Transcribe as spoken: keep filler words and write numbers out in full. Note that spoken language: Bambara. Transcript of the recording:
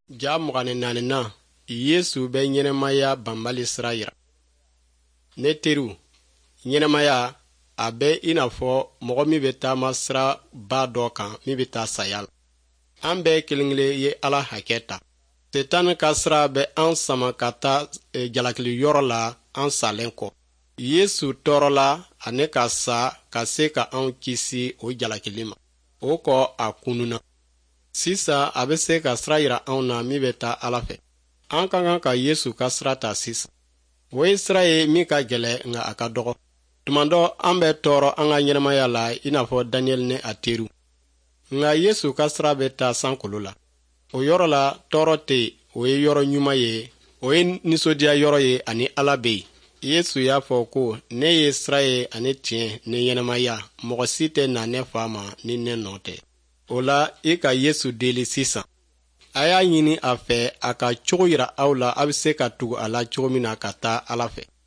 Ja mugani naani na Yesu be ɲɛnɛmaya banbali sira yira. Ne teriw, ɲɛnɛmaya a bɛ i n'a fɔ mɔgɔ min bɛ taama sira ba dɔ kan min bɛ taa saya la. An bɛɛ kelen kelen ye Ala hakɛ ta. Setan ka sira bɛ an sama ka taa e, jalakili yɔrɔ la an salen kɔ. Yesu tɔɔrɔla ani ka sa ka se ka anw kisi o jalakili ma. O kɔ a kununa. Sisan a bɛ se ka sira yira anw na min bɛ taa Ala fɛ. An ka kan ka Yesu ka sira ta sisan. O ye sira ye min ka gɛlɛn nka a ka dɔgɔ. Tuma dɔ an bɛ tɔɔrɔ an ka ɲɛnamaya la i n'a fɔ Daniel ni a teriw. Nka Yesu ka sira bɛ taa sankolo la. O yɔrɔ la tɔɔrɔ tɛ yen. O ye yɔrɔ ɲuman ye. O ye nisɔndiya yɔrɔ ye ani Ala bɛ yen. Yesu y'a fɔ ko ne ye sira ye ani tiɲɛ ni ɲɛnamaya. Mɔgɔ si tɛ na ne fa ma ni ne nɔ tɛ. O la i ka Yesu deli sisan. A y'a ɲini a fɛ a ka cogo yira aw la a bɛ se ka tugu a la cogo min na ka taa Ala fɛ.